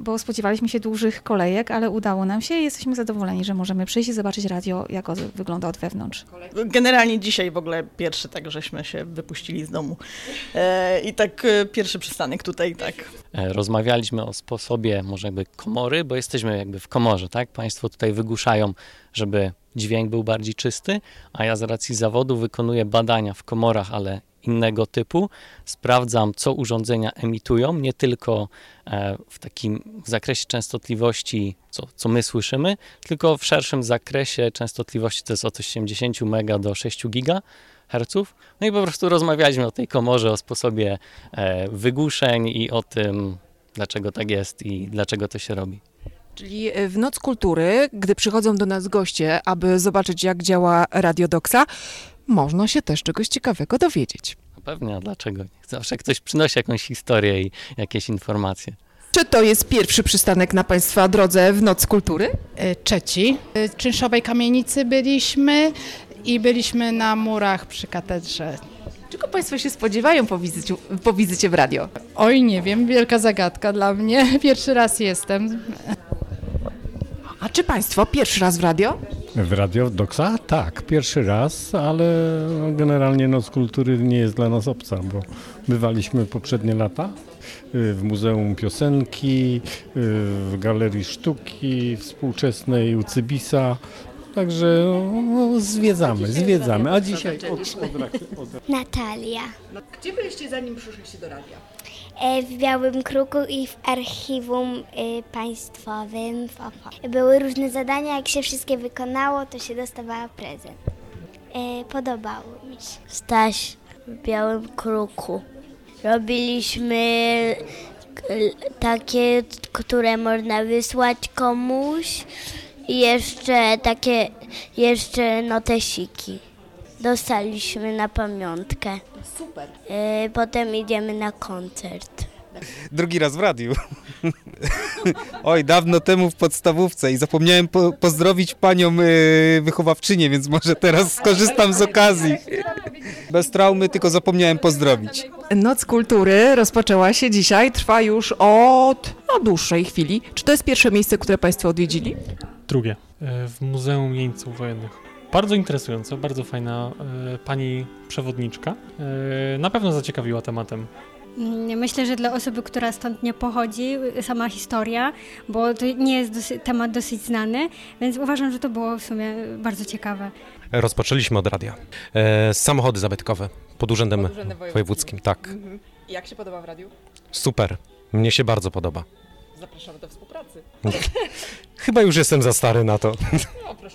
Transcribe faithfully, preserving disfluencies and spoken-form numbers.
bo spodziewaliśmy się dłużych kolejek, ale udało nam się i jesteśmy zadowoleni, że możemy przyjść i zobaczyć radio, jak ono wygląda od wewnątrz. Generalnie dzisiaj w ogóle pierwszy tak, żeśmy się wypuścili z domu e, i tak e, pierwszy przystanek tutaj, tak. Rozmawialiśmy o sposobie może jakby komory, bo jesteśmy jakby w komorze, tak? Państwo tutaj wygłuszają, żeby dźwięk był bardziej czysty, a ja z racji zawodu wykonuję badania w komorach, ale innego typu. Sprawdzam, co urządzenia emitują, nie tylko w takim zakresie częstotliwości, co, co my słyszymy, tylko w szerszym zakresie częstotliwości, to jest od osiemdziesiąt mega do sześć gigaherców. No i po prostu rozmawialiśmy o tej komorze, o sposobie wygłuszeń i o tym, dlaczego tak jest i dlaczego to się robi. Czyli w Noc Kultury, gdy przychodzą do nas goście, aby zobaczyć, jak działa Radio Doksa, można się też czegoś ciekawego dowiedzieć. No pewnie, a dlaczego nie? Zawsze ktoś przynosi jakąś historię i jakieś informacje. Czy to jest pierwszy przystanek na Państwa drodze w Noc Kultury? Trzeci. W czynszowej kamienicy byliśmy i byliśmy na murach przy katedrze. Czego Państwo się spodziewają po wizycie, po wizycie w radio? Oj, nie wiem, wielka zagadka dla mnie. Pierwszy raz jestem. A czy Państwo pierwszy raz w radio? W Radio Doksa? Tak, pierwszy raz, ale generalnie Noc Kultury nie jest dla nas obca, bo bywaliśmy poprzednie lata w Muzeum Piosenki, w Galerii Sztuki Współczesnej u Cybisa. Także no, zwiedzamy, zwiedzamy. A dzisiaj od, od, od... Natalia. Gdzie byliście zanim przyszliście do radia? W Białym Kruku i w archiwum państwowym w Opolu. Były różne zadania, jak się wszystkie wykonało, to się dostawała prezent. Podobało mi się. Staś w Białym Kruku. Robiliśmy takie, które można wysłać komuś i jeszcze takie, jeszcze notesiki. Dostaliśmy na pamiątkę. Super. Potem idziemy na koncert. Drugi raz w radiu. Oj, dawno temu w podstawówce i zapomniałem po- pozdrowić panią y, wychowawczynię, więc może teraz skorzystam z okazji. Bez traumy, tylko zapomniałem pozdrowić. Noc Kultury rozpoczęła się dzisiaj, trwa już od no, dłuższej chwili. Czy to jest pierwsze miejsce, które Państwo odwiedzili? Drugie, w Muzeum Jeńców Wojennych. Bardzo interesujące, bardzo fajna e, pani przewodniczka. E, na pewno zaciekawiła tematem. Myślę, że dla osoby, która stąd nie pochodzi, sama historia, bo to nie jest dosyć, temat dosyć znany, więc uważam, że to było w sumie bardzo ciekawe. Rozpoczęliśmy od radia. E, samochody zabytkowe pod Urzędem, Pod Urzędem Wojewódzkim. Wojewódzkim, tak. Mhm. Jak się podoba w radiu? Super, mnie się bardzo podoba. Zapraszamy do współpracy. Chyba już jestem za stary na to.